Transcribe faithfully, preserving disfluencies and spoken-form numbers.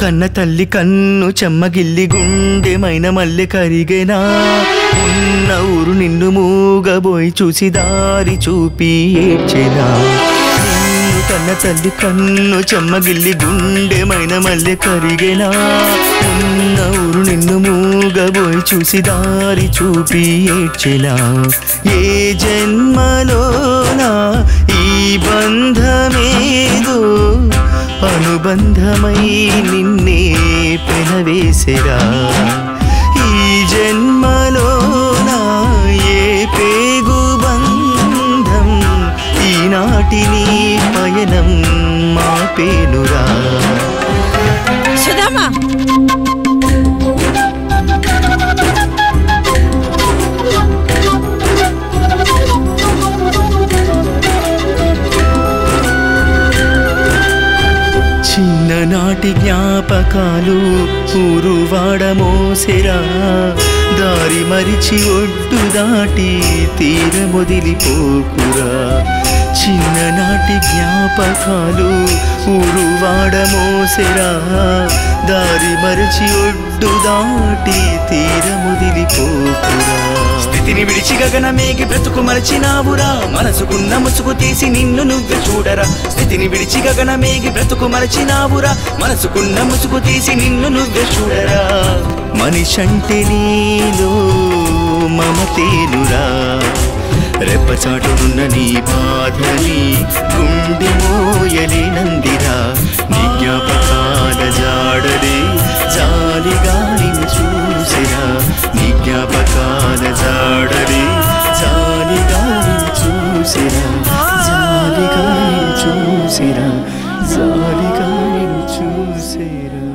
కన్న తల్లి కన్ను చెమ్మగిల్లి గుండెమైన మల్లె కరిగేనా ఉన్న ఊరు నిన్ను మూగబోయి చూసి దారి చూపి ఏడ్చెనా నిన్ను కన్న తల్లి కన్ను చెమ్మగిల్లి గుండెమైన మల్లె కరిగేనా ఉన్న ఊరు నిన్ను మూగబోయి చూసి దారి చూపి ఏడ్చెనా ఏ జన్మలోనా ఈ బంధమేదో అనుబంధమై నిన్నే పెనవేసెరా ఈ జన్మలోనా ఏ పేగు బంధం ఈనాటి నీ పయనం మాపేనురా సుధామా చిన్ననాటి జ్ఞాపకాలు ఊరువాడ మోసెరా దారి మరిచి ఒడ్డు దాటి తీరమొదిలిపోకురా చిన్ననాటి జ్ఞాపకాలు ఊరువాడ మోసెరా దారి మరిచి ఒడ్డు దాటి తీరమొదిలిపోకురా స్థితిని విడిచి గగనమేగి బ్రతుకు మరచినావురా మనసుకున్న ముసుగు తీసి నిన్ను నువ్వే చూడరా స్థితిని విడిచి గగనమేగి బ్రతుకు మరచినావురా మనసుకున్న ముసుగు తీసి నిన్ను నువ్వే చూడరా మనిషంటే నీలో మమతేనురా రెప్పచాటున్న నీ బాధని గుండె మోయలేనందిరా నీ జ్ఞాపకాల జాడలే జాలిగా నిన్ను చూసిరా నీ జ్ఞాపకాల జాడలే జాలిగా నిన్ను చూసిరా జాలిగా నిన్ను చూసిరా జాలిగా నిన్ను చూసిరా